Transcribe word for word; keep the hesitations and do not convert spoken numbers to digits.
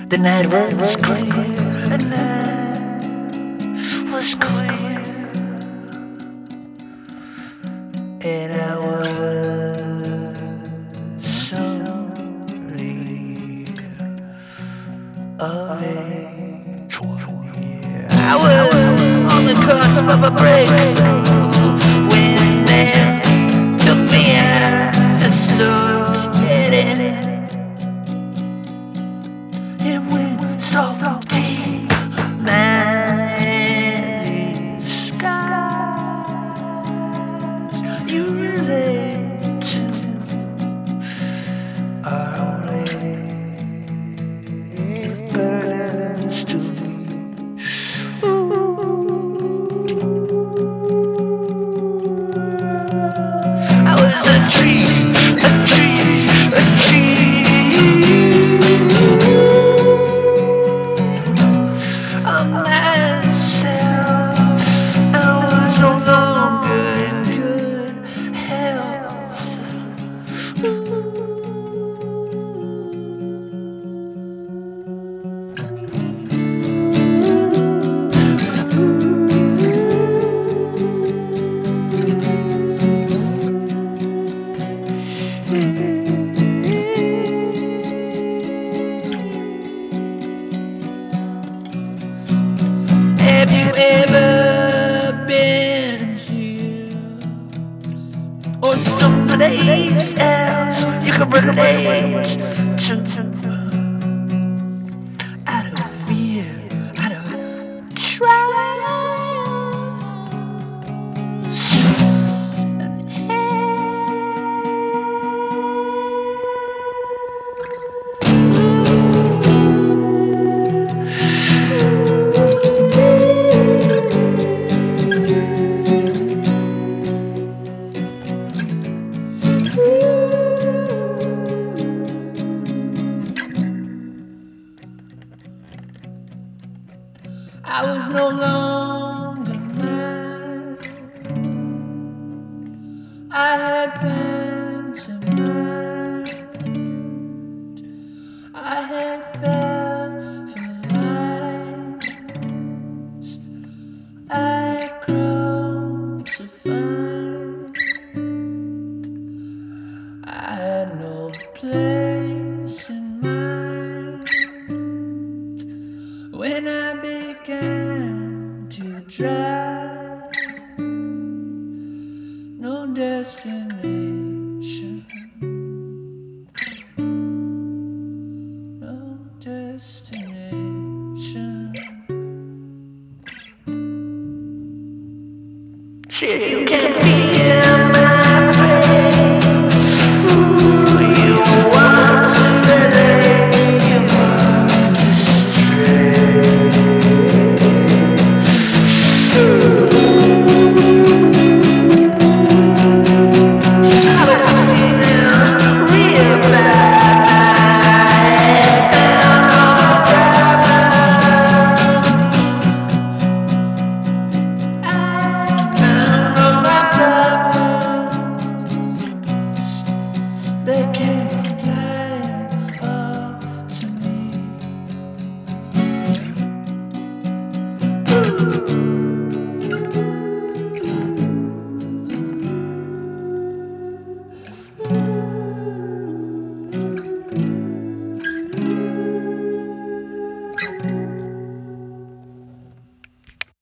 The night was clear, the night was clear, and I was slowly of age one year. I was on the cusp of a breakthrough when they took me out and stuck it in. It went so deep, man, skies you relate to are only burdens to me. Ooh. I was a tree, a tree, a tree. Have you ever been here or someplace else you can relate to? Out of fear, out of trials and I was no longer mine. I had been to mind. I had felt for lines. I had grown to find I had no place in mind when I began to drive. No destination, no destination. Shit, you can't be in my brain. Ooh, you want to relate, you want to stray. I was feeling real bad down on the I found all my problems. They came flying up to me. Ooh.